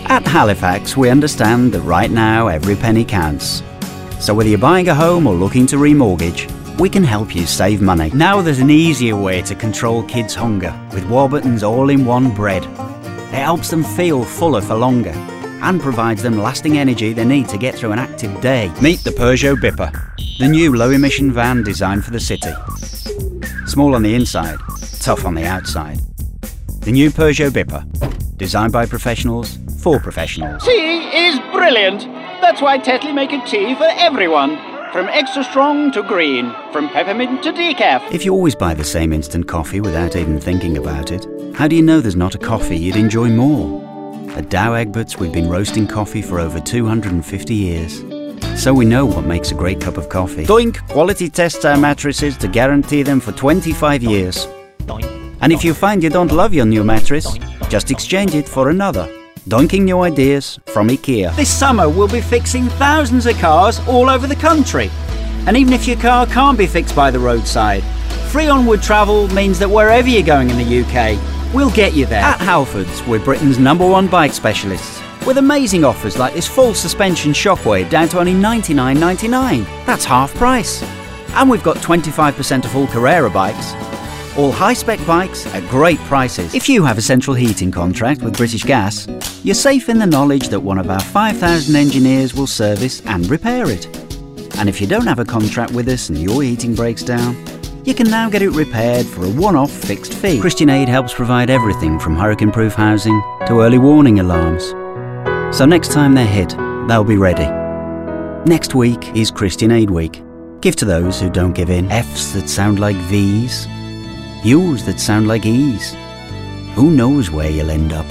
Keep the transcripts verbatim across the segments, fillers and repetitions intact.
At Halifax, we understand that right now every penny counts. So whether you're buying a home or looking to remortgage, we can help you save money. Now there's an easier way to control kids' hunger with Warburton's all-in-one bread. It helps them feel fuller for longer and provides them lasting energy they need to get through an active day. Meet the Peugeot Bipper, the new low-emission van designed for the city. Small on the inside, tough on the outside. The new Peugeot Bipper, designed by professionals for professionals. Tea is brilliant. That's why Tetley make a tea for everyone. From extra strong to green, from peppermint to decaf. If you always buy the same instant coffee without even thinking about it, how do you know there's not a coffee you'd enjoy more? At Dow Egberts, we've been roasting coffee for over two hundred fifty years. So we know what makes a great cup of coffee. Doink quality tests our mattresses to guarantee them for twenty-five years. And if you find you don't love your new mattress, just exchange it for another. Doinking new ideas from IKEA. This summer we'll be fixing thousands of cars all over the country. And even if your car can't be fixed by the roadside, free onward travel means that wherever you're going in the U K, we'll get you there. At Halfords, we're Britain's number one bike specialists, with amazing offers like this full suspension Shockwave down to only ninety-nine ninety-nine. That's half price. And we've got twenty-five percent off all Carrera bikes. All high-spec bikes at great prices. If you have a central heating contract with British Gas, you're safe in the knowledge that one of our five thousand engineers will service and repair it. And if you don't have a contract with us and your heating breaks down, you can now get it repaired for a one-off fixed fee. Christian Aid helps provide everything from hurricane-proof housing to early warning alarms. So next time they're hit, they'll be ready. Next week is Christian Aid Week. Give to those who don't give in. F's that sound like V's. U's that sound like E's. Who knows where you'll end up?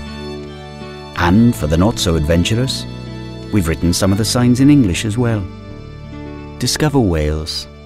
And for the not-so-adventurous, we've written some of the signs in English as well. Discover Wales.